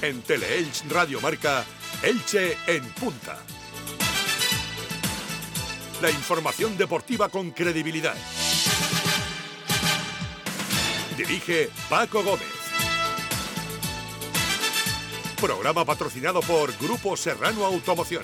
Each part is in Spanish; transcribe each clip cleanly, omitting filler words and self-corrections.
En Teleelch Radio Marca, Elche en punta. La información deportiva con credibilidad. Dirige Paco Gómez. Programa patrocinado por Grupo Serrano Automoción.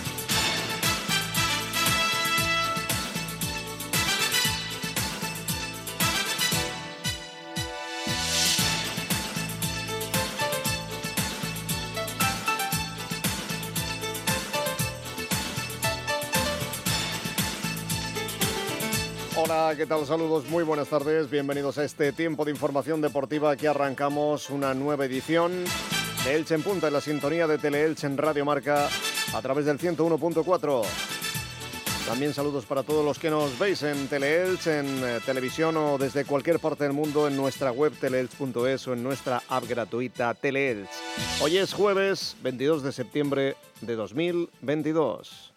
Hola, ¿qué tal? Saludos, muy buenas tardes. Bienvenidos a este tiempo de información deportiva. Aquí arrancamos una nueva edición de Elche en punta en la sintonía de Teleelch en Radio Marca a través del 101.4. También saludos para todos los que nos veis en Teleelch, en televisión o desde cualquier parte del mundo en nuestra web teleelch.es o en nuestra app gratuita Teleelch. Hoy es jueves 22 de septiembre de 2022.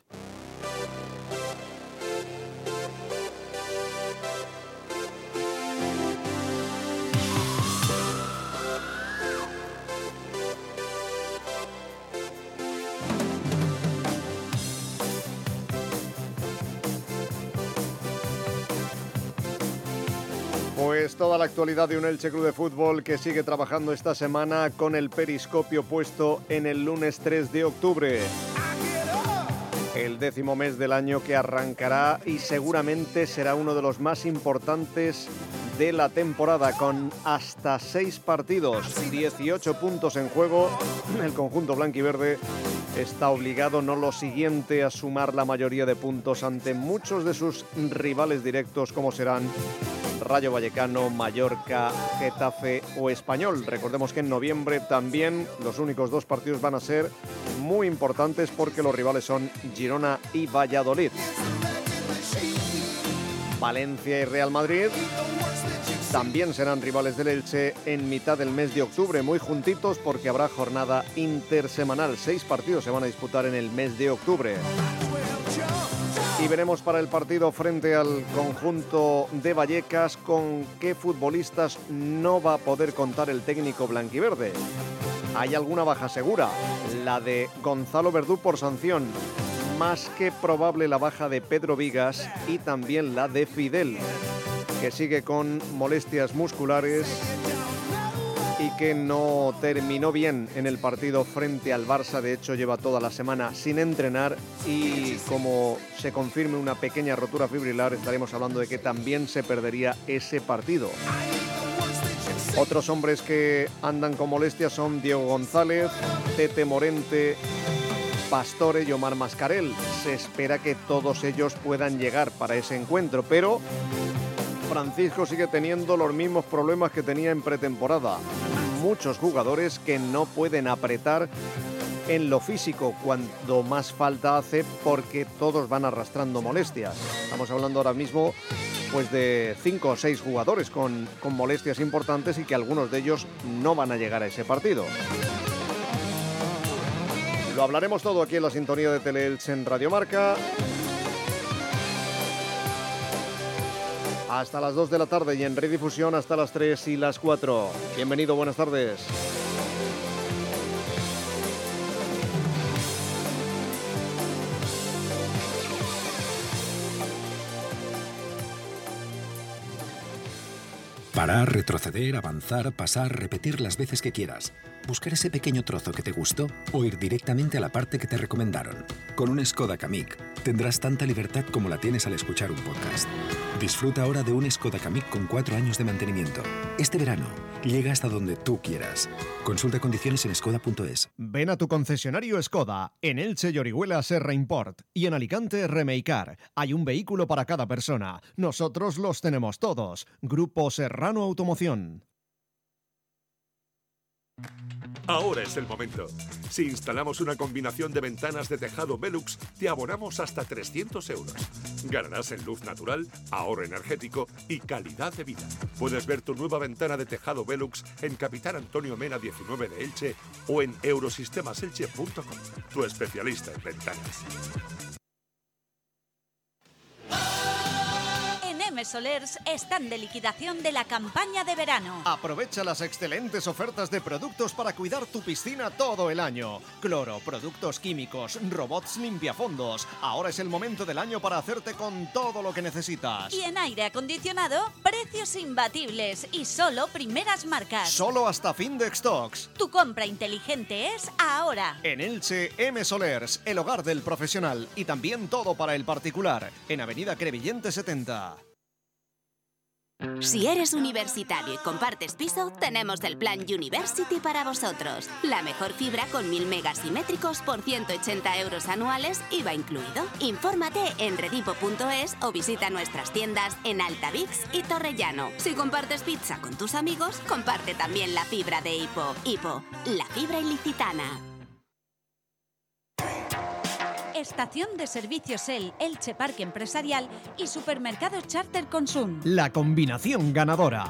Pues toda la actualidad de un Elche Club de Fútbol que sigue trabajando esta semana con el periscopio puesto en el lunes 3 de octubre. El 10º mes del año que arrancará y seguramente será uno de los más importantes de la temporada, con hasta 6 partidos, 18 puntos en juego. El conjunto blanquiverde está obligado, no lo siguiente, a sumar la mayoría de puntos ante muchos de sus rivales directos, como serán Rayo Vallecano, Mallorca, Getafe o Español. Recordemos que en noviembre también los únicos 2 partidos van a ser muy importantes porque los rivales son Girona y Valladolid. Valencia y Real Madrid también serán rivales del Elche en mitad del mes de octubre, muy juntitos porque habrá jornada intersemanal. 6 partidos se van a disputar en el mes de octubre. Y veremos para el partido frente al conjunto de Vallecas con qué futbolistas no va a poder contar el técnico blanquiverde. Hay alguna baja segura, la de Gonzalo Verdú por sanción. Más que probable la baja de Pedro Vigas y también la de Fidel, que sigue con molestias musculares y que no terminó bien en el partido frente al Barça. De hecho, lleva toda la semana sin entrenar y como se confirme una pequeña rotura fibrilar, estaremos hablando de que también se perdería ese partido. Otros hombres que andan con molestias son Diego González, Tete Morente, Pastore y Omar Mascarell. Se espera que todos ellos puedan llegar para ese encuentro, pero Francisco sigue teniendo los mismos problemas que tenía en pretemporada. Muchos jugadores que no pueden apretar en lo físico cuando más falta hace porque todos van arrastrando molestias. Estamos hablando ahora mismo pues de 5 o 6 jugadores con molestias importantes y que algunos de ellos no van a llegar a ese partido. Lo hablaremos todo aquí en la sintonía de Teleelch en Radio Marca. Hasta las 2 de la tarde y en redifusión hasta las 3 y las 4. Bienvenido, buenas tardes. Parar, retroceder, avanzar, pasar, repetir las veces que quieras. Buscar ese pequeño trozo que te gustó o ir directamente a la parte que te recomendaron. Con un Skoda Kamiq tendrás tanta libertad como la tienes al escuchar un podcast. Disfruta ahora de un Skoda Kamiq con 4 años de mantenimiento. Este verano, llega hasta donde tú quieras. Consulta condiciones en skoda.es. Ven a tu concesionario Skoda, en Elche y Orihuela Serra Import y en Alicante Remeicar. Hay un vehículo para cada persona. Nosotros los tenemos todos. Grupo Serrano Automoción. Ahora es el momento. Si instalamos una combinación de ventanas de tejado Velux, te abonamos hasta 300 euros. Ganarás en luz natural, ahorro energético y calidad de vida. Puedes ver tu nueva ventana de tejado Velux en Capitán Antonio Mena 19 de Elche o en eurosistemaselche.com, tu especialista en ventanas. M Solers están de liquidación de la campaña de verano. Aprovecha las excelentes ofertas de productos para cuidar tu piscina todo el año. Cloro, productos químicos, robots limpiafondos. Ahora es el momento del año para hacerte con todo lo que necesitas. Y en aire acondicionado, precios imbatibles y solo primeras marcas. Solo hasta fin de stocks. Tu compra inteligente es ahora. En Elche, M Solers, el hogar del profesional y también todo para el particular. En Avenida Crevillente 70. Si eres universitario y compartes piso, tenemos el plan University para vosotros. La mejor fibra con 1000 megas simétricos por 180 euros anuales, IVA incluido. Infórmate en redipo.es o visita nuestras tiendas en Altavix y Torrellano. Si compartes pizza con tus amigos, comparte también la fibra de Hipo. Hipo, la fibra ilicitana. Estación de servicios Elche Parque Empresarial y Supermercado Charter Consum. La combinación ganadora.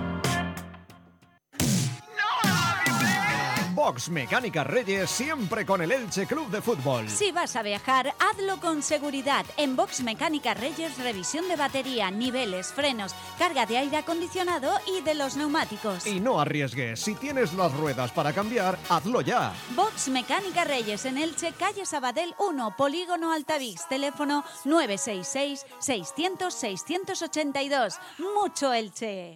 Box Mecánica Reyes, siempre con el Elche Club de Fútbol. Si vas a viajar, hazlo con seguridad. En Box Mecánica Reyes, revisión de batería, niveles, frenos, carga de aire acondicionado y de los neumáticos. Y no arriesgues, si tienes las ruedas para cambiar, hazlo ya. Box Mecánica Reyes en Elche, calle Sabadell 1, Polígono Altavix, teléfono 966-600-682. Mucho Elche.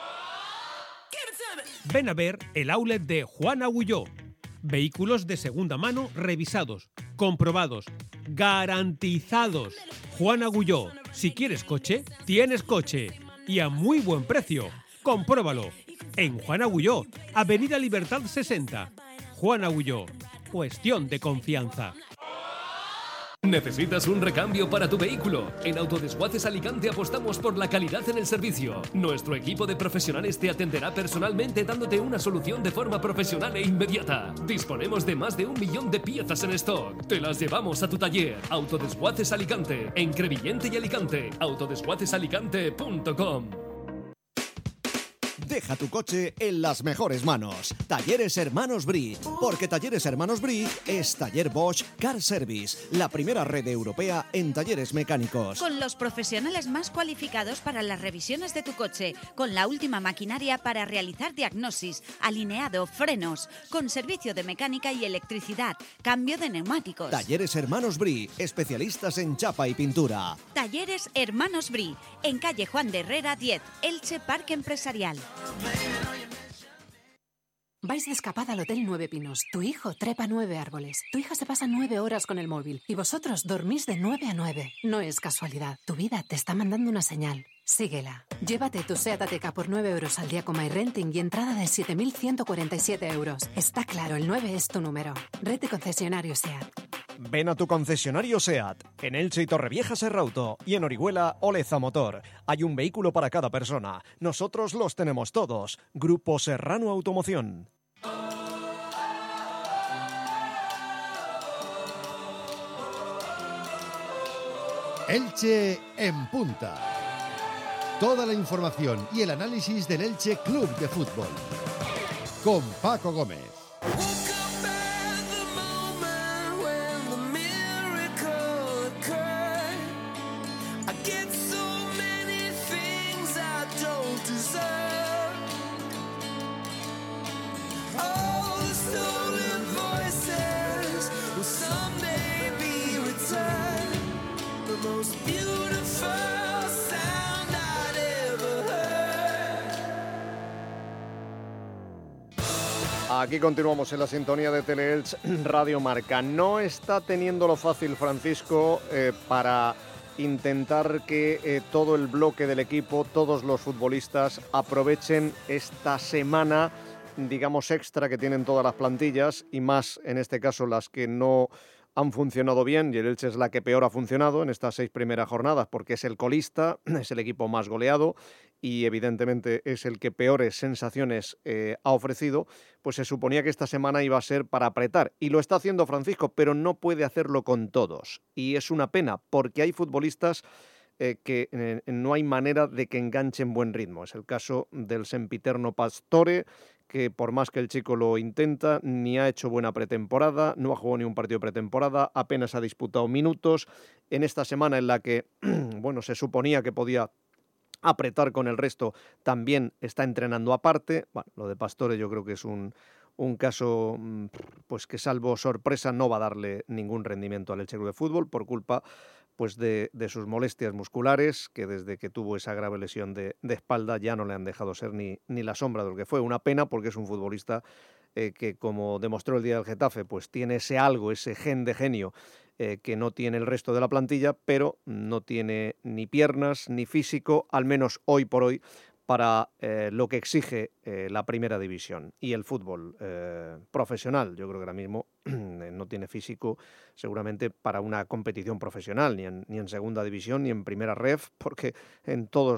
Ven a ver el outlet de Juan Agulló. Vehículos de segunda mano revisados, comprobados, garantizados. Juan Agulló. Si quieres coche, tienes coche. Y a muy buen precio. Compruébalo. En Juan Agulló, Avenida Libertad 60. Juan Agulló. Cuestión de confianza. ¿Necesitas un recambio para tu vehículo? En Autodesguaces Alicante apostamos por la calidad en el servicio. Nuestro equipo de profesionales te atenderá personalmente dándote una solución de forma profesional e inmediata. Disponemos de más de 1 millón de piezas en stock. Te las llevamos a tu taller. Autodesguaces Alicante, en Crevillente y Alicante. autodesguacesalicante.com. Deja tu coche en las mejores manos. Talleres Hermanos Brie, porque Talleres Hermanos Brie es Taller Bosch Car Service, la primera red europea en talleres mecánicos. Con los profesionales más cualificados para las revisiones de tu coche, con la última maquinaria para realizar diagnosis, alineado, frenos, con servicio de mecánica y electricidad, cambio de neumáticos. Talleres Hermanos Brie, especialistas en chapa y pintura. Talleres Hermanos Brie, en calle Juan de Herrera 10, Elche Parque Empresarial. Vais de escapada al Hotel 9 Pinos. Tu hijo trepa 9 árboles. Tu hija se pasa 9 horas con el móvil. Y vosotros dormís de 9 a 9. No es casualidad. Tu vida te está mandando una señal. Síguela. Llévate tu SEAT Ateca por 9 euros al día con MyRenting y entrada de 7.147 euros. Está claro, el 9 es tu número. Red de concesionarios SEAT. Ven a tu concesionario SEAT, en Elche y Torrevieja Serrauto, y en Orihuela Oleza Motor. Hay un vehículo para cada persona. Nosotros los tenemos todos. Grupo Serrano Automoción. Elche en punta. Toda la información y el análisis del Elche Club de Fútbol. Con Paco Gómez. Aquí continuamos en la sintonía de Teleelch Radio Marca. No está teniéndolo fácil Francisco para intentar que todo el bloque del equipo, todos los futbolistas aprovechen esta semana, digamos, extra que tienen todas las plantillas y más en este caso las que no han funcionado bien, y el Elche es la que peor ha funcionado en estas 6 primeras jornadas porque es el colista, es el equipo más goleado y evidentemente es el que peores sensaciones ha ofrecido. Pues se suponía que esta semana iba a ser para apretar y lo está haciendo Francisco, pero no puede hacerlo con todos y es una pena porque hay futbolistas que no hay manera de que enganchen buen ritmo. Es el caso del sempiterno Pastore, que por más que el chico lo intenta, ni ha hecho buena pretemporada, no ha jugado ni un partido de pretemporada, apenas ha disputado minutos. En esta semana en la que, bueno, se suponía que podía apretar con el resto, también está entrenando aparte. Bueno, lo de Pastore yo creo que es un caso pues que, salvo sorpresa, no va a darle ningún rendimiento al Elche Club de Fútbol por culpa pues de sus molestias musculares, que desde que tuvo esa grave lesión de espalda ya no le han dejado ser ni la sombra de lo que fue. Una pena, porque es un futbolista que, como demostró el día del Getafe, pues tiene ese algo, ese gen de genio que no tiene el resto de la plantilla, pero no tiene ni piernas ni físico, al menos hoy por hoy, para lo que exige la primera división y el fútbol profesional. Yo creo que ahora mismo no tiene físico seguramente para una competición profesional, ni en segunda división ni en primera ref, porque en todas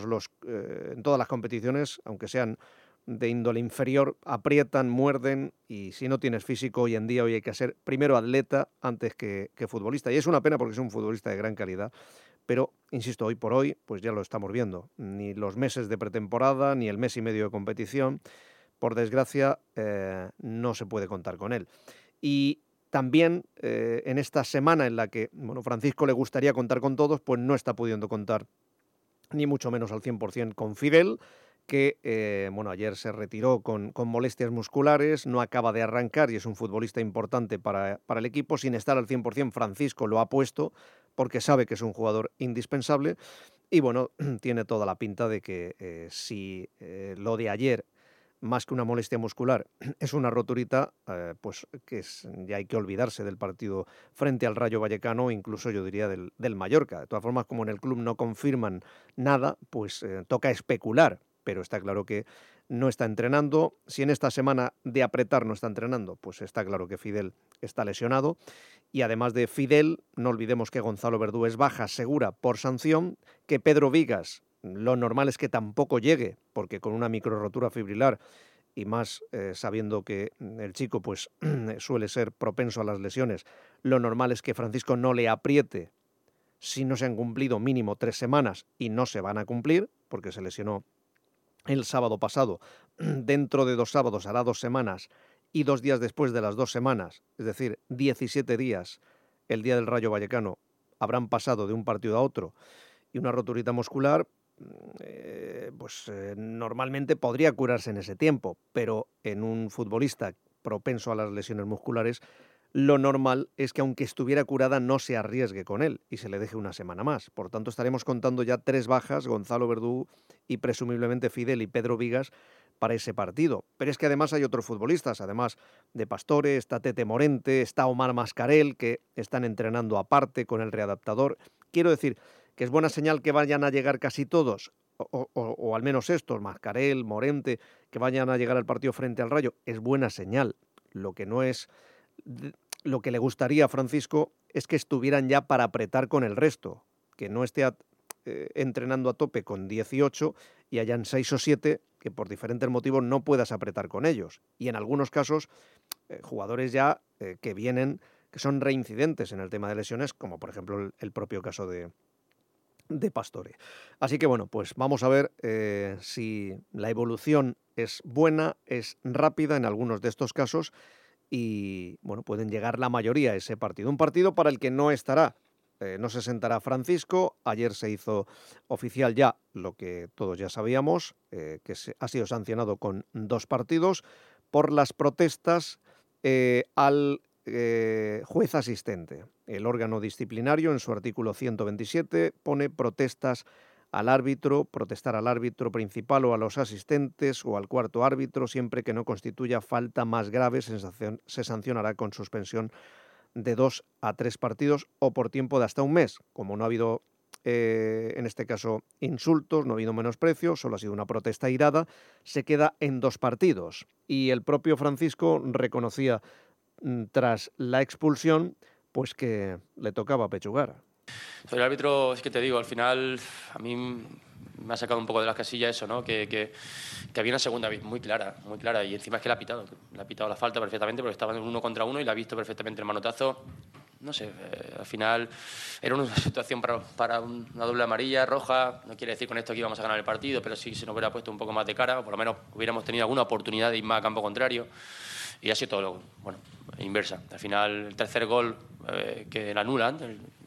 las competiciones, aunque sean de índole inferior, aprietan, muerden, y si no tienes físico hoy en día, hoy hay que ser primero atleta antes que futbolista. Y es una pena, porque es un futbolista de gran calidad, pero, insisto, hoy por hoy, pues ya lo estamos viendo. Ni los meses de pretemporada, ni el mes y medio de competición, por desgracia, no se puede contar con él. Y también en esta semana en la que Francisco le gustaría contar con todos, pues no está pudiendo contar ni mucho menos al 100% con Fidel, que ayer se retiró con molestias musculares, no acaba de arrancar y es un futbolista importante para el equipo. Sin estar al 100%, Francisco lo ha puesto porque sabe que es un jugador indispensable y tiene toda la pinta de que si lo de ayer, más que una molestia muscular, es una roturita, pues que ya hay que olvidarse del partido frente al Rayo Vallecano, incluso yo diría del Mallorca. De todas formas, como en el club no confirman nada, pues toca especular, pero está claro que no está entrenando. Si en esta semana de apretar no está entrenando, pues está claro que Fidel está lesionado. Y además de Fidel, no olvidemos que Gonzalo Verdú es baja segura por sanción, que Pedro Vigas, lo normal es que tampoco llegue, porque con una microrotura fibrilar, y más sabiendo que el chico pues suele ser propenso a las lesiones, lo normal es que Francisco no le apriete si no se han cumplido mínimo 3 semanas, y no se van a cumplir, porque se lesionó el sábado pasado. Dentro de 2 sábados hará 2 semanas, y 2 días después de las 2 semanas, es decir, 17 días, el día del Rayo Vallecano, habrán pasado de un partido a otro, y una roturita muscular normalmente podría curarse en ese tiempo, pero en un futbolista propenso a las lesiones musculares, lo normal es que, aunque estuviera curada, no se arriesgue con él y se le deje una semana más. Por tanto, estaremos contando ya 3 bajas, Gonzalo Verdú y presumiblemente Fidel y Pedro Vigas, para ese partido. Pero es que además hay otros futbolistas, además de Pastore, está Tete Morente, está Omar Mascarell, que están entrenando aparte con el readaptador. Quiero decir que es buena señal que vayan a llegar casi todos, o al menos estos, Mascarell, Morente, que vayan a llegar al partido frente al Rayo. Es buena señal. Lo que no es... Lo que le gustaría a Francisco es que estuvieran ya para apretar con el resto, que no esté entrenando a tope con 18 y hayan 6 o 7 que por diferentes motivos no puedas apretar con ellos. Y en algunos casos, jugadores ya que vienen, que son reincidentes en el tema de lesiones, como por ejemplo el propio caso de Pastore. Así que pues vamos a ver si la evolución es buena, es rápida en algunos de estos casos, y pueden llegar la mayoría a ese partido. Un partido para el que no estará, no se sentará Francisco. Ayer se hizo oficial ya lo que todos ya sabíamos, que ha sido sancionado con 2 partidos por las protestas al juez asistente. El órgano disciplinario, en su artículo 127, pone protestar al árbitro principal o a los asistentes o al cuarto árbitro, siempre que no constituya falta más grave, se sancionará con suspensión de 2 a 3 partidos o por tiempo de hasta 1 mes. Como no ha habido, en este caso, insultos, no ha habido menosprecio, solo ha sido una protesta airada, se queda en 2 partidos. Y el propio Francisco reconocía, tras la expulsión, pues que le tocaba pechugar. Soy el árbitro, es que te digo, al final a mí me ha sacado un poco de las casillas eso, ¿no? Que había una segunda vez muy clara, y encima es que le ha pitado la falta perfectamente, porque estaba en 1 contra 1 y le ha visto perfectamente el manotazo. No sé, al final era una situación para una doble amarilla, roja. No quiere decir con esto que íbamos a ganar el partido, pero sí se nos hubiera puesto un poco más de cara, o por lo menos hubiéramos tenido alguna oportunidad de ir más a campo contrario. Y ha sido todo inversa. Al final, el tercer gol que la anulan,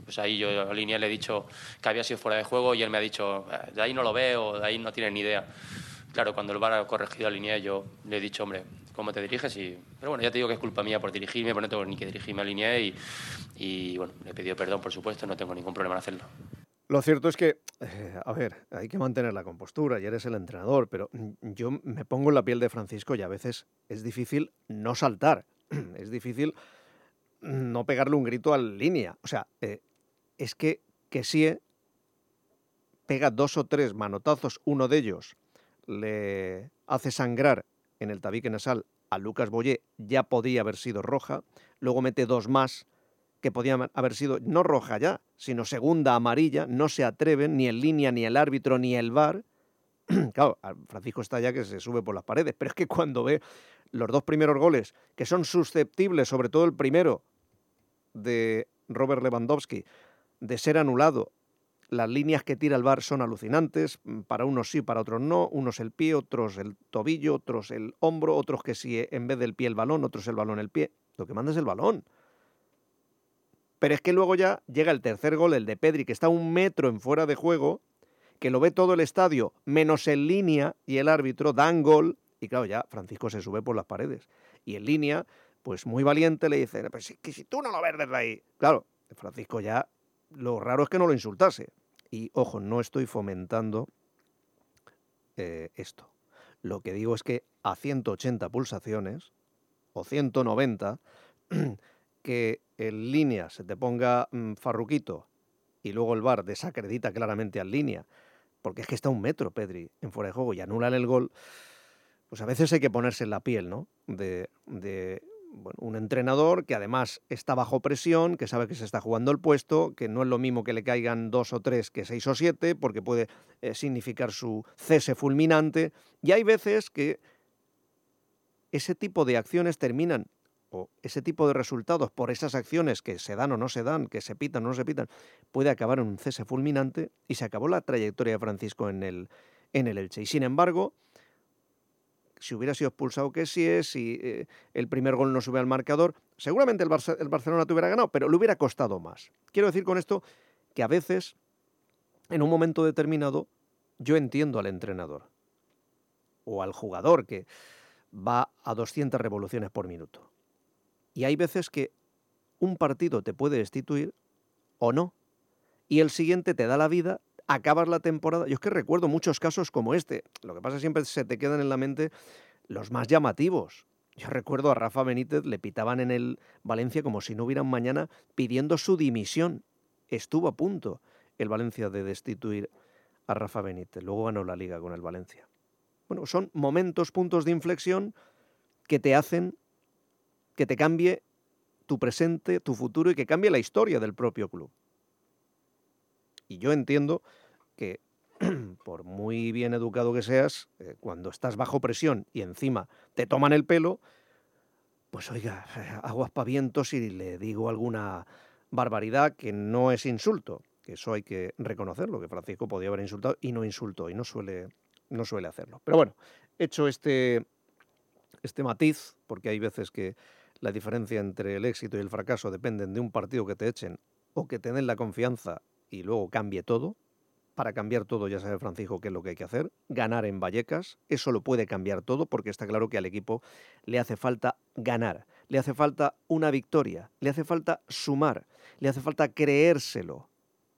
pues ahí yo a Liniers le he dicho que había sido fuera de juego y él me ha dicho, de ahí no lo veo, de ahí no tienes ni idea. Claro, cuando el VAR ha corregido a Liniers, yo le he dicho, hombre, ¿cómo te diriges? Pero bueno, ya te digo que es culpa mía por dirigirme, porque no tengo ni que dirigirme a Liniers y bueno, le he pedido perdón, por supuesto, no tengo ningún problema en hacerlo. Lo cierto es que, a ver, hay que mantener la compostura y eres el entrenador, pero yo me pongo en la piel de Francisco y a veces es difícil no saltar, es difícil no pegarle un grito al Línea. O sea, es que sí pega 2 o 3 manotazos, uno de ellos le hace sangrar en el tabique nasal a Lucas Boyé, ya podía haber sido roja, luego mete 2 más que podían haber sido no roja ya, sino segunda amarilla, no se atreven ni el Línea, ni el árbitro, ni el VAR. Claro, Francisco está ya que se sube por las paredes, pero es que cuando ve los 2 primeros goles, que son susceptibles, sobre todo el primero de Robert Lewandowski, de ser anulado, las líneas que tira el VAR son alucinantes, para unos sí, para otros no, unos el pie, otros el tobillo, otros el hombro, otros que sí en vez del pie el balón, otros el balón el pie. Lo que manda es el balón. Pero es que luego ya llega el tercer gol, el de Pedri, que está a 1 metro en fuera de juego, que lo ve todo el estadio, menos en Línea, y el árbitro dan gol, y claro, ya Francisco se sube por las paredes. Y en Línea, pues muy valiente, le dice, pues que si tú no lo ves desde ahí. Claro, Francisco ya, lo raro es que no lo insultase. Y ojo, no estoy fomentando esto. Lo que digo es que a 180 pulsaciones, o 190, que en Línea se te ponga Farruquito y luego el VAR desacredita claramente al Línea, porque es que está a 1 metro Pedri en fuera de juego y anulan el gol, pues a veces hay que ponerse en la piel, ¿no? De bueno, un entrenador que además está bajo presión, que sabe que se está jugando el puesto, que no es lo mismo que le caigan 2 o 3 que 6 o 7, porque puede significar su cese fulminante. Y hay veces que ese tipo de acciones terminan, o ese tipo de resultados por esas acciones que se dan o no se dan, que se pitan o no se pitan, puede acabar en un cese fulminante y se acabó la trayectoria de Francisco en el Elche. Y sin embargo, si hubiera sido expulsado que sí es, si el primer gol no sube al marcador, seguramente el Barcelona te hubiera ganado, pero le hubiera costado más. Quiero decir con esto que a veces, en un momento determinado, yo entiendo al entrenador o al jugador que va a 200 revoluciones por minuto. Y hay veces que un partido te puede destituir o no, y el siguiente te da la vida, acabas la temporada. Yo es que recuerdo muchos casos como este. Lo que pasa es que siempre se te quedan en la mente los más llamativos. Yo recuerdo a Rafa Benítez, le pitaban en el Valencia como si no hubiera un mañana, pidiendo su dimisión. Estuvo a punto el Valencia de destituir a Rafa Benítez. Luego ganó la Liga con el Valencia. Bueno, son momentos, puntos de inflexión que te hacen que te cambie tu presente, tu futuro y que cambie la historia del propio club. Y yo entiendo que, por muy bien educado que seas, cuando estás bajo presión y encima te toman el pelo, pues oiga, hago aspavientos y le digo alguna barbaridad que no es insulto, que eso hay que reconocerlo, que Francisco podía haber insultado y no insultó y no suele hacerlo. Pero bueno, hecho este matiz, porque hay veces que la diferencia entre el éxito y el fracaso dependen de un partido que te echen o que te den la confianza y luego cambie todo. Para cambiar todo ya sabe Francisco qué es lo que hay que hacer. Ganar en Vallecas, eso lo puede cambiar todo porque está claro que al equipo le hace falta ganar, le hace falta una victoria, le hace falta sumar, le hace falta creérselo.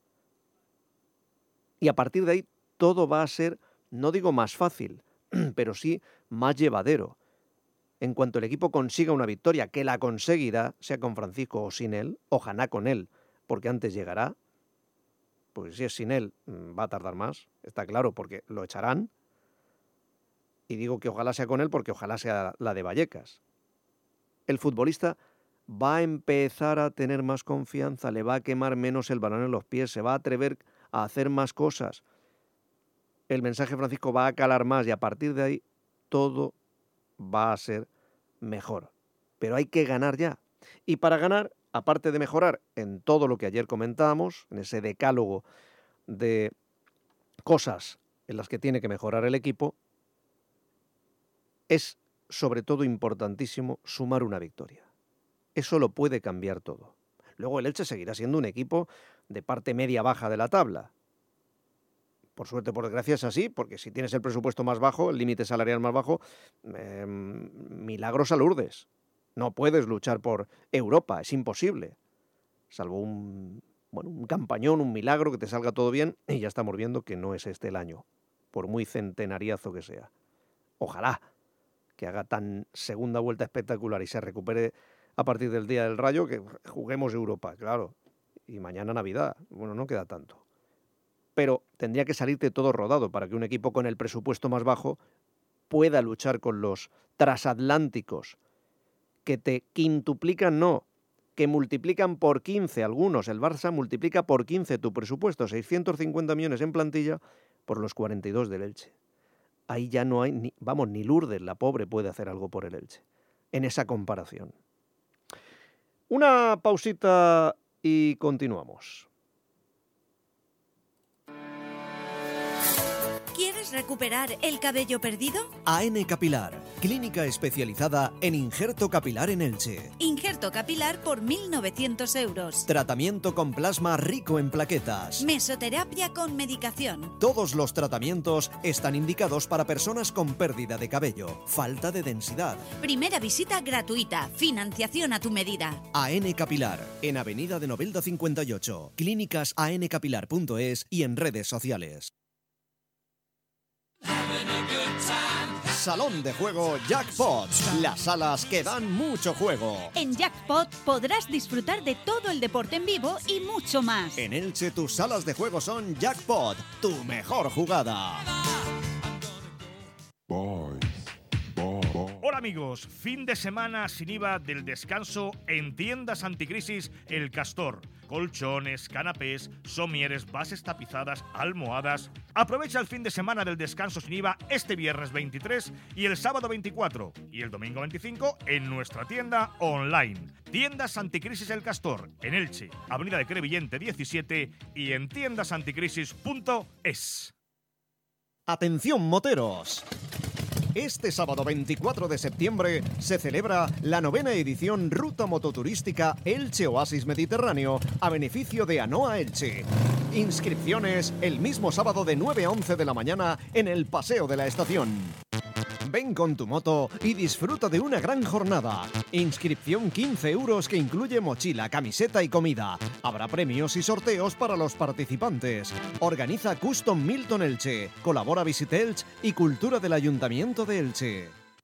Y a partir de ahí todo va a ser, no digo más fácil, pero sí más llevadero. En cuanto el equipo consiga una victoria, que la conseguirá, sea con Francisco o sin él, ojalá con él, porque antes llegará, pues si es sin él va a tardar más, está claro, porque lo echarán. Y digo que ojalá sea con él porque ojalá sea la de Vallecas. El futbolista va a empezar a tener más confianza, le va a quemar menos el balón en los pies, se va a atrever a hacer más cosas. El mensaje de Francisco va a calar más y a partir de ahí todo va a ser mejor. Pero hay que ganar ya. Y para ganar, aparte de mejorar en todo lo que ayer comentábamos, en ese decálogo de cosas en las que tiene que mejorar el equipo, es sobre todo importantísimo sumar una victoria. Eso lo puede cambiar todo. Luego el Elche seguirá siendo un equipo de parte media-baja de la tabla. Por suerte, por desgracia es así, porque si tienes el presupuesto más bajo, el límite salarial más bajo, milagros a Lourdes. No puedes luchar por Europa, es imposible. Salvo un campañón, un milagro, que te salga todo bien, y ya estamos viendo que no es este el año, por muy centenariazo que sea. Ojalá que haga tan segunda vuelta espectacular y se recupere a partir del día del Rayo, que juguemos Europa, claro. Y mañana Navidad, bueno, no queda tanto. Pero tendría que salirte todo rodado para que un equipo con el presupuesto más bajo pueda luchar con los transatlánticos, que te quintuplican, no, que multiplican por 15 algunos. El Barça multiplica por 15 tu presupuesto, 650 millones en plantilla, por los 42 del Elche. Ahí ya no hay, ni Lourdes, la pobre, puede hacer algo por el Elche, en esa comparación. Una pausita y continuamos. ¿Quieres recuperar el cabello perdido? AN Capilar, clínica especializada en injerto capilar en Elche. Injerto capilar por 1.900 euros. Tratamiento con plasma rico en plaquetas. Mesoterapia con medicación. Todos los tratamientos están indicados para personas con pérdida de cabello, falta de densidad. Primera visita gratuita, financiación a tu medida. AN Capilar, en Avenida de Novelda 58, clínicas ancapilar.es y en redes sociales. Salón de juego Jackpot, las salas que dan mucho juego. En Jackpot podrás disfrutar de todo el deporte en vivo y mucho más. En Elche tus salas de juego son Jackpot, tu mejor jugada. Hola amigos, fin de semana sin IVA del descanso en Tiendas Anticrisis El Castor. Colchones, canapés, somieres, bases tapizadas, almohadas. Aprovecha el fin de semana del descanso sin IVA este viernes 23 y el sábado 24 y el domingo 25 en nuestra tienda online. Tiendas Anticrisis El Castor, en Elche, Avenida de Crevillente 17 y en tiendasanticrisis.es. Atención moteros. Este sábado 24 de septiembre se celebra la 9ª edición Ruta Mototurística Elche Oasis Mediterráneo a beneficio de ANOA Elche. Inscripciones el mismo sábado de 9 a 11 de la mañana en el Paseo de la Estación. Ven con tu moto y disfruta de una gran jornada. Inscripción 15 euros que incluye mochila, camiseta y comida. Habrá premios y sorteos para los participantes. Organiza Custom Milton Elche. Colabora Visit Elche y Cultura del Ayuntamiento de Elche.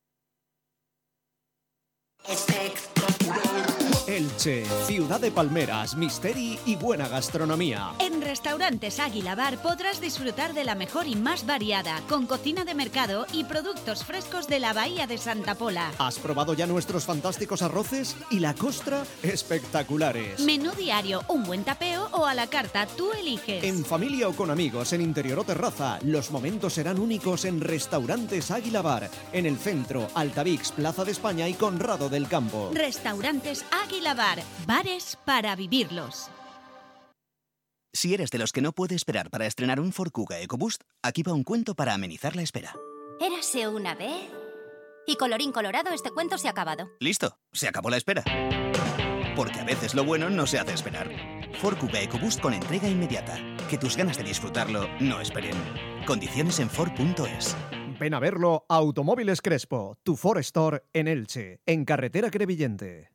Elche, ciudad de palmeras, misteri y buena gastronomía. En Restaurantes Águila Bar podrás disfrutar de la mejor y más variada, con cocina de mercado y productos frescos de la Bahía de Santa Pola. ¿Has probado ya nuestros fantásticos arroces? Y la costra, espectaculares. Menú diario, un buen tapeo o a la carta, tú eliges. En familia o con amigos, en interior o terraza, los momentos serán únicos en Restaurantes Águila Bar, en el centro, Altavix, Plaza de España y Conrado del Campo. Restaurantes Águila Bar, bares para vivirlos. Si eres de los que no puede esperar para estrenar un Ford Kuga EcoBoost, aquí va un cuento para amenizar la espera. Érase una vez... Y colorín colorado, este cuento se ha acabado. Listo, se acabó la espera. Porque a veces lo bueno no se hace esperar. Ford Kuga EcoBoost con entrega inmediata. Que tus ganas de disfrutarlo no esperen. Condiciones en Ford.es. Ven a verlo a Automóviles Crespo, tu Ford Store en Elche, en carretera Crevillente.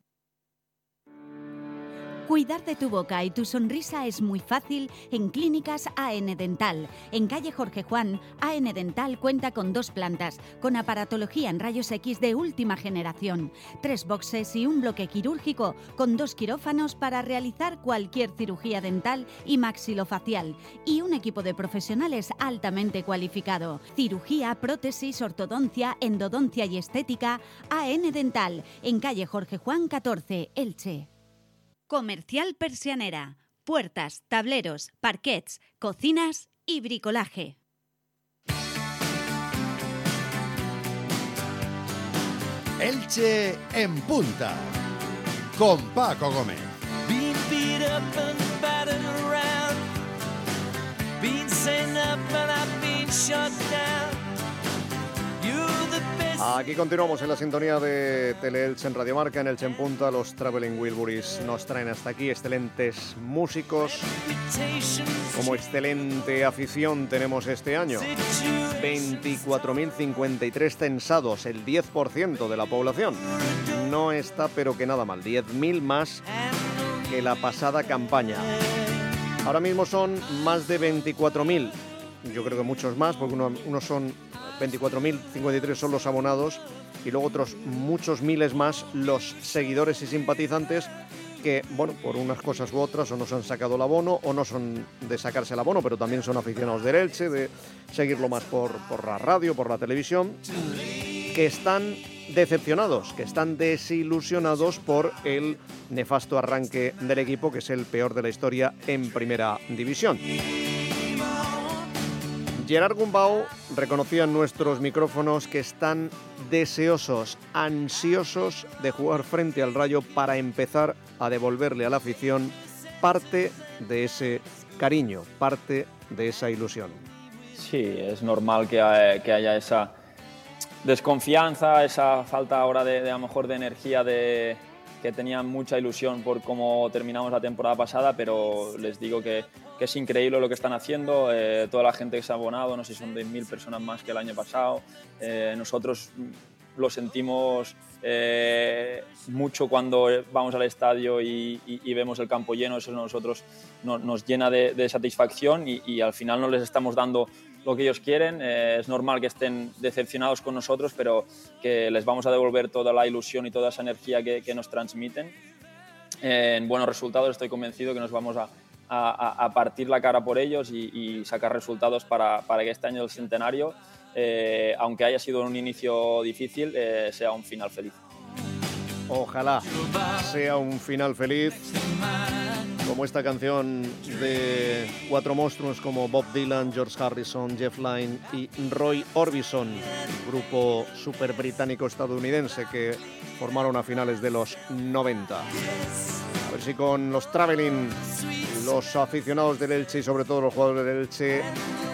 Cuidar de tu boca y tu sonrisa es muy fácil en Clínicas AN Dental. En calle Jorge Juan, AN Dental cuenta con 2 plantas, con aparatología en rayos X de última generación, 3 boxes y un bloque quirúrgico, con 2 quirófanos para realizar cualquier cirugía dental y maxilofacial, y un equipo de profesionales altamente cualificado. Cirugía, prótesis, ortodoncia, endodoncia y estética, AN Dental, en calle Jorge Juan 14, Elche. Comercial Persianera. Puertas, tableros, parquets, cocinas y bricolaje. Elche en punta. Con Paco Gómez. Aquí continuamos en la sintonía de Teleelche en Radio Marca, en Elche en Punta. Los Traveling Wilburys nos traen hasta aquí excelentes músicos. Como excelente afición tenemos este año. 24.053 censados, el 10% de la población. No está pero que nada mal, 10.000 más que la pasada campaña. Ahora mismo son más de 24.000. Yo creo que muchos más, porque unos son 24.053 son los abonados y luego otros muchos miles más los seguidores y simpatizantes que, bueno, por unas cosas u otras o no se han sacado el abono o no son de sacarse el abono, pero también son aficionados del Elche, de seguirlo más por la radio, por la televisión, que están decepcionados, que están desilusionados por el nefasto arranque del equipo, que es el peor de la historia en Primera División. Gerard Gumbau reconocía en nuestros micrófonos que están deseosos, ansiosos de jugar frente al Rayo para empezar a devolverle a la afición parte de ese cariño, parte de esa ilusión. Sí, es normal que haya esa desconfianza, esa falta ahora de a lo mejor de energía, que tenían mucha ilusión por cómo terminamos la temporada pasada, pero les digo que es increíble lo que están haciendo, toda la gente que se ha abonado, no sé si son 10.000 personas más que el año pasado, nosotros lo sentimos mucho cuando vamos al estadio y vemos el campo lleno, eso a nosotros nos llena de satisfacción y al final no les estamos dando lo que ellos quieren. Es normal que estén decepcionados con nosotros, pero que les vamos a devolver toda la ilusión y toda esa energía que nos transmiten. En buenos resultados estoy convencido que nos vamos a partir la cara por ellos y sacar resultados para que este año del centenario, aunque haya sido un inicio difícil, sea un final feliz. Ojalá sea un final feliz, como esta canción de cuatro monstruos como Bob Dylan, George Harrison, Jeff Lynne y Roy Orbison, grupo super británico estadounidense que formaron a finales de los 90. A ver si con los Traveling, los aficionados del Elche y sobre todo los jugadores del Elche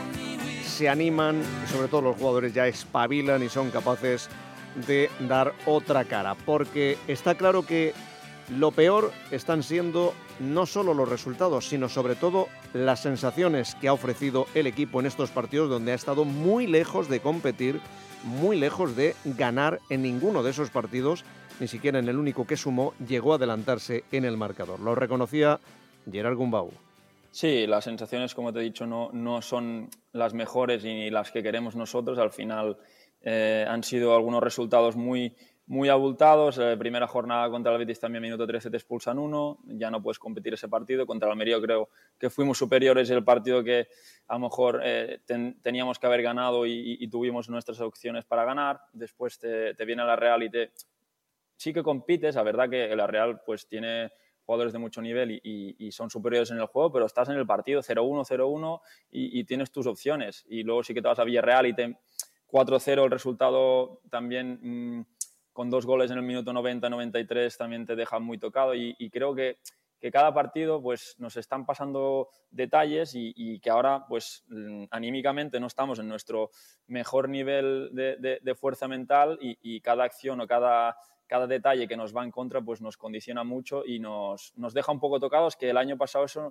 se animan y sobre todo los jugadores ya espabilan y son capaces de dar otra cara, porque está claro que lo peor están siendo no solo los resultados, sino sobre todo las sensaciones que ha ofrecido el equipo en estos partidos, donde ha estado muy lejos de competir, muy lejos de ganar en ninguno de esos partidos, ni siquiera en el único que sumó llegó a adelantarse en el marcador. Lo reconocía Gerard Gumbau. Sí, las sensaciones, como te he dicho, no son las mejores ni las que queremos nosotros. Al final han sido algunos resultados muy abultados. Primera jornada contra el Betis también, minuto 13 te expulsan uno, ya no puedes competir ese partido. Contra el Almería creo que fuimos superiores, el partido que a lo mejor teníamos que haber ganado y tuvimos nuestras opciones para ganar. Después te viene la Real y sí que compites. La verdad que la Real pues tiene jugadores de mucho nivel y son superiores en el juego, pero estás en el partido 0-1, 0-1 y tienes tus opciones. Y luego sí que te vas a Villarreal y 4-0 el resultado también, con 2 goles en el minuto 90-93 también te deja muy tocado y creo que cada partido pues nos están pasando detalles y que ahora pues anímicamente no estamos en nuestro mejor nivel de fuerza mental y cada acción o cada detalle que nos va en contra pues nos condiciona mucho y nos deja un poco tocados, que el año pasado eso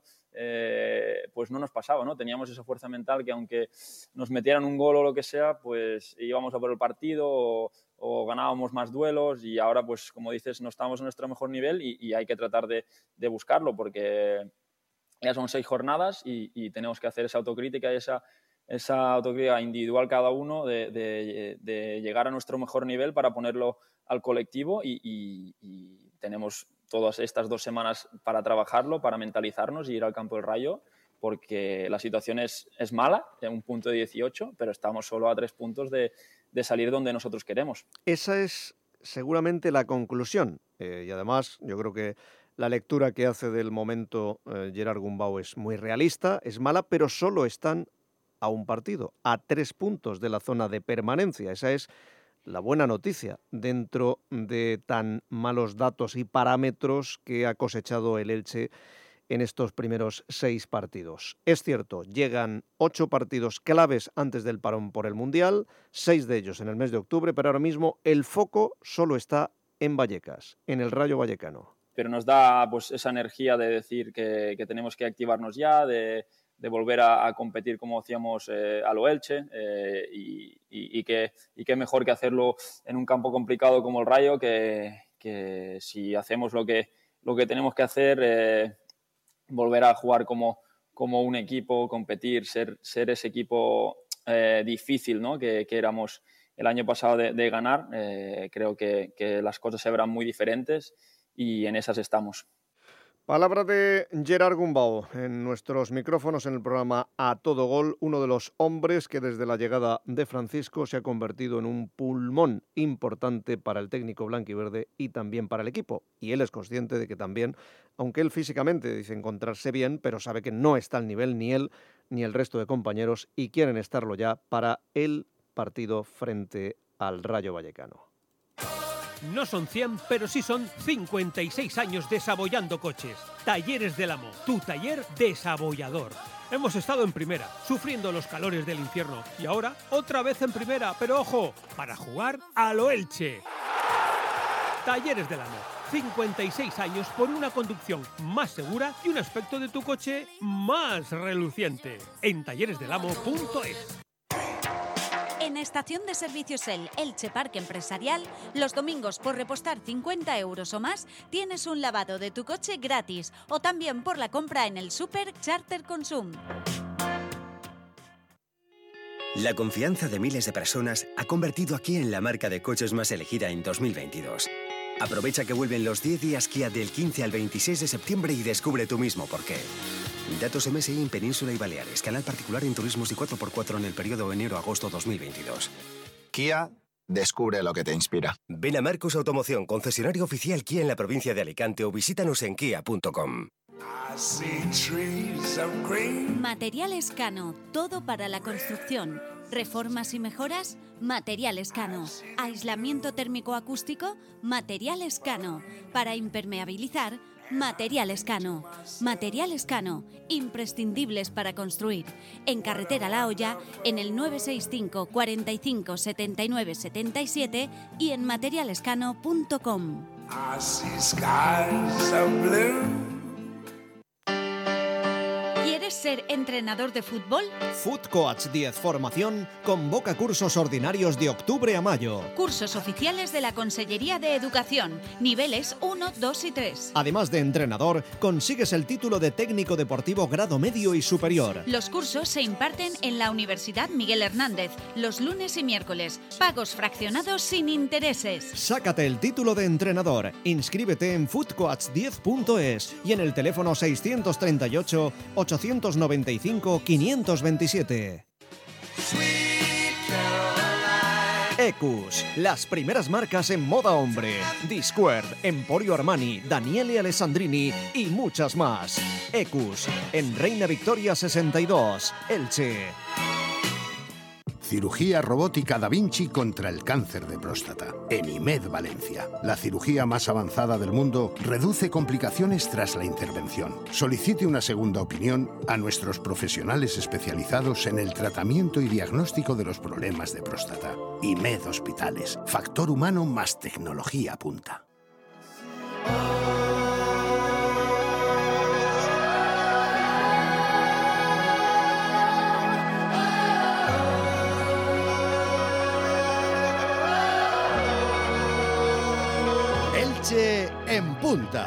pues no nos pasaba, ¿no? Teníamos esa fuerza mental que aunque nos metieran un gol o lo que sea, pues íbamos a por el partido o ganábamos más duelos y ahora pues como dices no estamos en nuestro mejor nivel y hay que tratar de buscarlo porque ya son 6 jornadas y tenemos que hacer esa autocrítica y esa autocrítica individual cada uno de llegar a nuestro mejor nivel para ponerlo al colectivo y tenemos todas estas 2 semanas para trabajarlo, para mentalizarnos y ir al campo del Rayo, porque la situación es mala, en un punto de 18, pero estamos solo a 3 puntos de salir donde nosotros queremos. Esa es seguramente la conclusión y además yo creo que la lectura que hace del momento Gerard Gumbau es muy realista, es mala, pero solo están a un partido, a 3 puntos de la zona de permanencia. Esa es la buena noticia dentro de tan malos datos y parámetros que ha cosechado el Elche en estos primeros 6 partidos. Es cierto, llegan 8 partidos claves antes del parón por el Mundial, 6 de ellos en el mes de octubre, pero ahora mismo el foco solo está en Vallecas, en el Rayo Vallecano. Pero nos da pues esa energía de decir que tenemos que activarnos ya, de volver a competir como hacíamos a lo Elche y qué mejor que hacerlo en un campo complicado como el Rayo, que si hacemos lo que tenemos que hacer, volver a jugar como un equipo, competir, ser ese equipo difícil, ¿no? que éramos el año pasado de ganar. Creo que las cosas se verán muy diferentes y en esas estamos. Palabra de Gerard Gumbau en nuestros micrófonos en el programa A Todo Gol, uno de los hombres que desde la llegada de Francisco se ha convertido en un pulmón importante para el técnico blanquiverde y también para el equipo. Y él es consciente de que también, aunque él físicamente dice encontrarse bien, pero sabe que no está al nivel ni él ni el resto de compañeros y quieren estarlo ya para el partido frente al Rayo Vallecano. No son 100, pero sí son 56 años desabollando coches. Talleres del Amo, tu taller desabollador. Hemos estado en primera, sufriendo los calores del infierno. Y ahora, otra vez en primera, pero ojo, para jugar a lo Elche. Talleres del Amo, 56 años por una conducción más segura y un aspecto de tu coche más reluciente. En talleresdelamo.es. En Estación de Servicios Elche Parque Empresarial, los domingos por repostar 50 euros o más, tienes un lavado de tu coche gratis o también por la compra en el Super Charter Consum. La confianza de miles de personas ha convertido a Kia en la marca de coches más elegida en 2022. Aprovecha que vuelven los 10 días Kia del 15 al 26 de septiembre y descubre tú mismo por qué. Datos MSI en Península y Baleares. Canal particular en turismos y 4x4 en el periodo enero-agosto 2022. Kia, descubre lo que te inspira. Ven a Marcos Automoción, concesionario oficial Kia en la provincia de Alicante o visítanos en kia.com. Materiales Cano, todo para la construcción. Reformas y mejoras, Materiales Cano. Aislamiento térmico acústico, Materiales Cano. Para impermeabilizar, Materiales Cano. Materiales Cano, imprescindibles para construir. En Carretera La Hoya, en el 965 45 79 77 y en materialescano.com. ¿Quieres ser entrenador de fútbol? Foot Coach 10 Formación convoca cursos ordinarios de octubre a mayo. Cursos oficiales de la Consellería de Educación, niveles 1, 2 y 3. Además de entrenador, consigues el título de técnico deportivo grado medio y superior. Los cursos se imparten en la Universidad Miguel Hernández, los lunes y miércoles. Pagos fraccionados sin intereses. Sácate el título de entrenador. Inscríbete en footcoach10.es y en el teléfono 638 895 527. Ecus, las primeras marcas en moda hombre. Discord, Emporio Armani, Daniele Alessandrini y muchas más. Ecus, en Reina Victoria 62, Elche. Cirugía robótica Da Vinci contra el cáncer de próstata. En IMED Valencia. La cirugía más avanzada del mundo reduce complicaciones tras la intervención. Solicite una segunda opinión a nuestros profesionales especializados en el tratamiento y diagnóstico de los problemas de próstata. IMED Hospitales. Factor humano más tecnología punta. Elche en punta.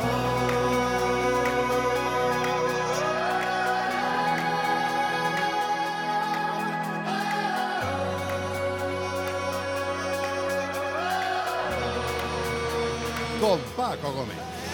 Con Paco Gómez.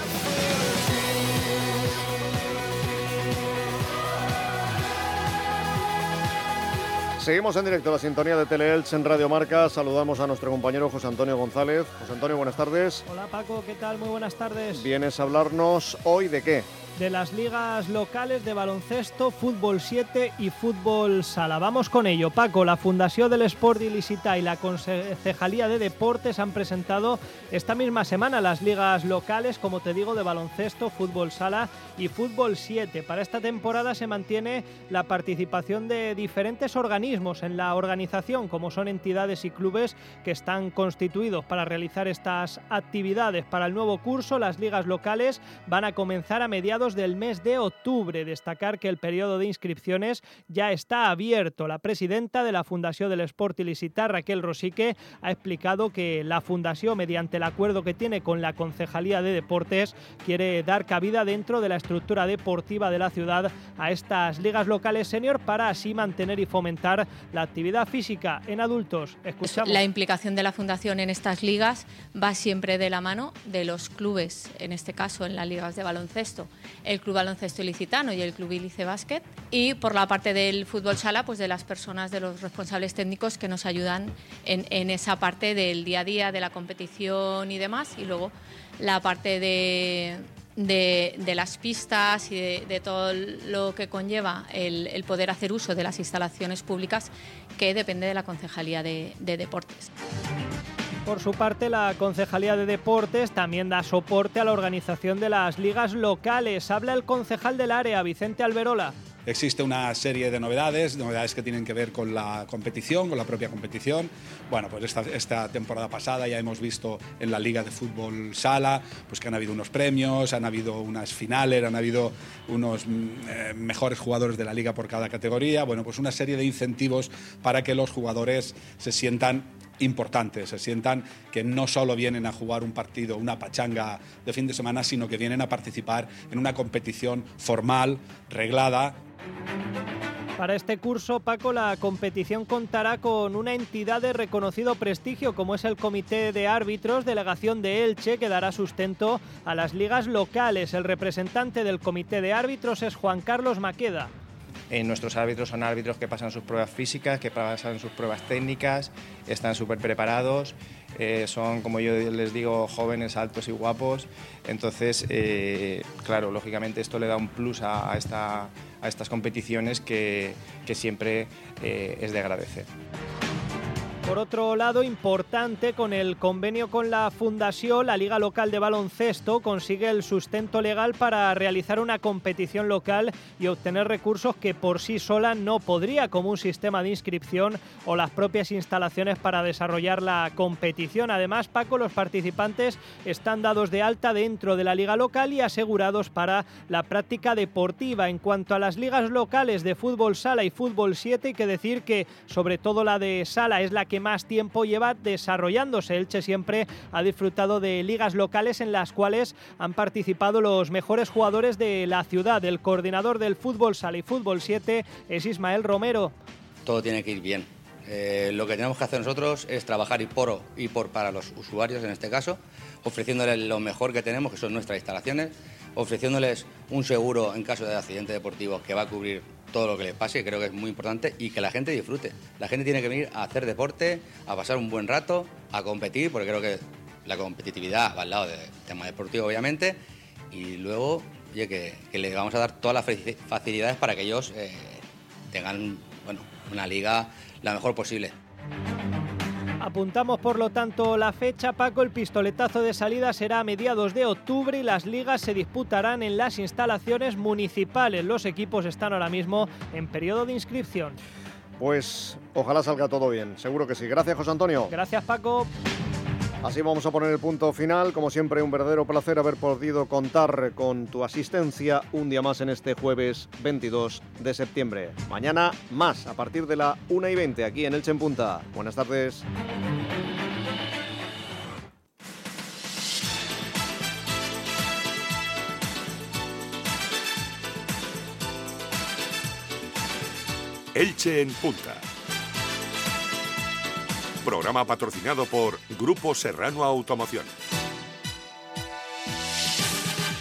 Seguimos en directo a la sintonía de Teleelch en Radio Marca. Saludamos a nuestro compañero José Antonio González. José Antonio, buenas tardes. Hola Paco, ¿qué tal? Muy buenas tardes. Vienes a hablarnos hoy de qué. de las ligas locales de baloncesto, fútbol 7 y fútbol sala. Vamos con ello. Paco, la Fundació del Esport il·licità y la Concejalía de Deportes han presentado esta misma semana las ligas locales, como te digo, de baloncesto, fútbol sala y fútbol 7. Para esta temporada se mantiene la participación de diferentes organismos en la organización, como son entidades y clubes que están constituidos para realizar estas actividades. Para el nuevo curso, las ligas locales van a comenzar a mediados del mes de octubre. Destacar que el periodo de inscripciones ya está abierto. La presidenta de la Fundació del Esport il·licità, Raquel Rosique, ha explicado que la Fundación, mediante el acuerdo que tiene con la Concejalía de Deportes, quiere dar cabida dentro de la estructura deportiva de la ciudad a estas ligas locales senior para así mantener y fomentar la actividad física en adultos. Escuchamos. La implicación de la Fundación en estas ligas va siempre de la mano de los clubes, en este caso en las ligas de baloncesto, el Club Baloncesto Ilicitano y el Club Ilice Básquet, y por la parte del fútbol sala, pues de las personas, de los responsables técnicos que nos ayudan en esa parte del día a día, de la competición y demás, y luego la parte de las pistas y de todo lo que conlleva el poder hacer uso de las instalaciones públicas, que depende de la Concejalía de Deportes. Por su parte, la Concejalía de Deportes también da soporte a la organización de las ligas locales. Habla el concejal del área, Vicente Alberola. Existe una serie de novedades que tienen que ver con la competición, con la propia competición. Bueno, pues esta temporada pasada ya hemos visto en la Liga de Fútbol Sala pues que han habido unos premios, han habido unas finales, han habido unos mejores jugadores de la Liga por cada categoría. Bueno, pues una serie de incentivos para que los jugadores se sientan importantes, se sientan que no solo vienen a jugar un partido, una pachanga de fin de semana, sino que vienen a participar en una competición formal, reglada. Para este curso, Paco, la competición contará con una entidad de reconocido prestigio, como es el Comité de Árbitros, delegación de Elche, que dará sustento a las ligas locales. El representante del Comité de Árbitros es Juan Carlos Maqueda. Nuestros árbitros son árbitros que pasan sus pruebas físicas, que pasan sus pruebas técnicas, están súper preparados, son, como yo les digo, jóvenes, altos y guapos. Entonces, claro, lógicamente esto le da un plus a estas competiciones que siempre es de agradecer. Por otro lado, importante, con el convenio con la Fundación, la Liga Local de Baloncesto consigue el sustento legal para realizar una competición local y obtener recursos que por sí sola no podría, como un sistema de inscripción o las propias instalaciones para desarrollar la competición. Además, Paco, los participantes están dados de alta dentro de la Liga Local y asegurados para la práctica deportiva. En cuanto a las ligas locales de fútbol sala y fútbol 7, hay que decir que sobre todo la de sala es la que más tiempo lleva desarrollándose. Elche siempre ha disfrutado de ligas locales en las cuales han participado los mejores jugadores de la ciudad. El coordinador del fútbol sala y fútbol 7 es Ismael Romero. Todo tiene que ir bien. Lo que tenemos que hacer nosotros es trabajar para los usuarios, en este caso, ofreciéndoles lo mejor que tenemos, que son nuestras instalaciones, ofreciéndoles un seguro en caso de accidente deportivo que va a cubrir todo lo que les pase, que creo que es muy importante, y que la gente disfrute. La gente tiene que venir a hacer deporte, a pasar un buen rato, a competir, porque creo que la competitividad va al lado del tema deportivo, obviamente, y luego, oye, que les vamos a dar todas las facilidades para que ellos tengan, bueno, una liga la mejor posible. Apuntamos, por lo tanto, la fecha, Paco. El pistoletazo de salida será a mediados de octubre y las ligas se disputarán en las instalaciones municipales. Los equipos están ahora mismo en periodo de inscripción. Pues ojalá salga todo bien, seguro que sí. Gracias, José Antonio. Gracias, Paco. Así vamos a poner el punto final. Como siempre, un verdadero placer haber podido contar con tu asistencia un día más en este jueves 22 de septiembre. Mañana más, a partir de la 1:20, aquí en Elche en Punta. Buenas tardes. Elche en Punta. Programa patrocinado por Grupo Serrano Automoción.